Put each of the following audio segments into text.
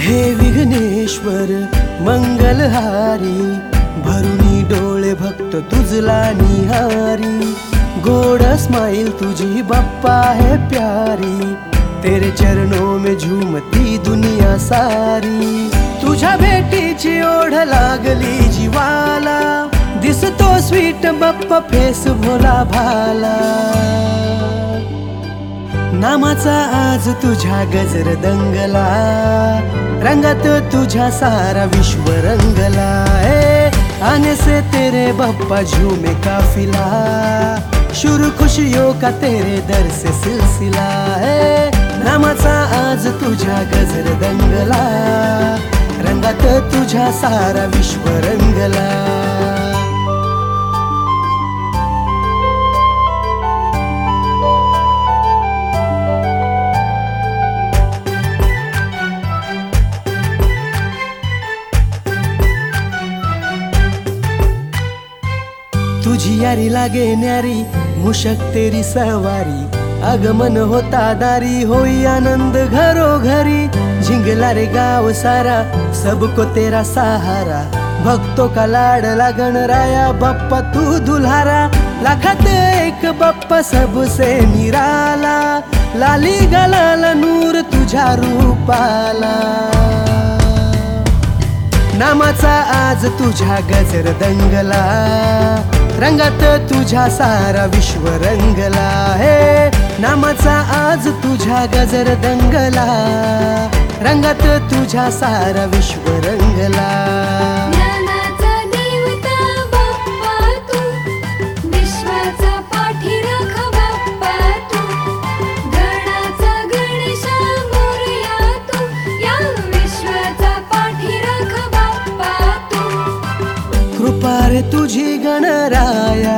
हे विघ्नेश्वर मंगलहारी, भरुनी डोळे भक्त तुझला निहारी। गोड स्माइल तुझी बप्पा है प्यारी, तेरे चरणों में झूमती दुनिया सारी। तुझ्या भेटीची ओढ लागली जीवाला, दिसतो स्वीट बप्पा फेस भोला भाला। नामाचा आज तुझ्या गजर दंगला, रंगात तुझा सारा विश्व रंगला। आने से तेरे बप्पा झूमे काफिला, शुरू खुशियों का तेरे दर से सिलसिला है। नामाचा आज तुझा गजर दंगला, रंगात तुझा सारा विश्व रंगला। तुझी यारी लागे न्यारी, मुशक तेरी सवारी। आगमन होता दारी, होई आनंद घरोघरी। झिंगला रे गाँव सारा, सबको तेरा सहारा। भक्तों का लाडला गणराया, बप्पा तू दुल्हारा। लाखात एक बप्पा सबसे निराला, लाली गलाला नूर तुझ्या रूपाला। नामाचा आज तुझ्या गजर दंगला, रंगात तुझा सारा विश्व रंगला है। नामाचा आज तुझा गजर दंगला, रंगात तुझा सारा विश्व रंगला। ज्ञानाचा देवता बाप्पा तू, विश्वाचा पाठीराख बाप्पा तू। गणाचा गणेशा मोरया तू, या विश्वाचा पाठीराख बाप्पा तू। कृपा रे तुझी गणराया,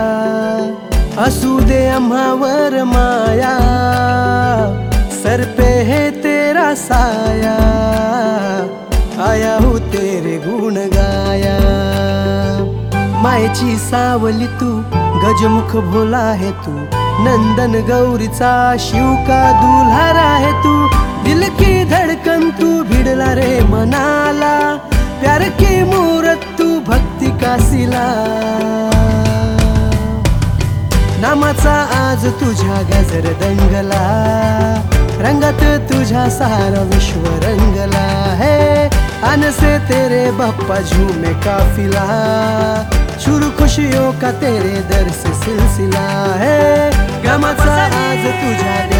असू दे आम्हावर माया। सर पे है तेरा साया, आया हूँ तेरे गुण गाया। मायेची सावली तू, गजमुख भोला है तू। नंदन गौरीचा शिव का दुल्हारा है तू। दिल की धड़कन तू भिड़ला रे मनाला, प्यार की मूरत तू भक्ति का सिला। नामाचा आज तुझा गजर दंगला, रंगात तुझा सारा विश्व रंगला है। आने से तेरे बप्पा झूमे काफिला, शुरू खुशियों का तेरे दर से सिलसिला है। नामाचा आज तुझा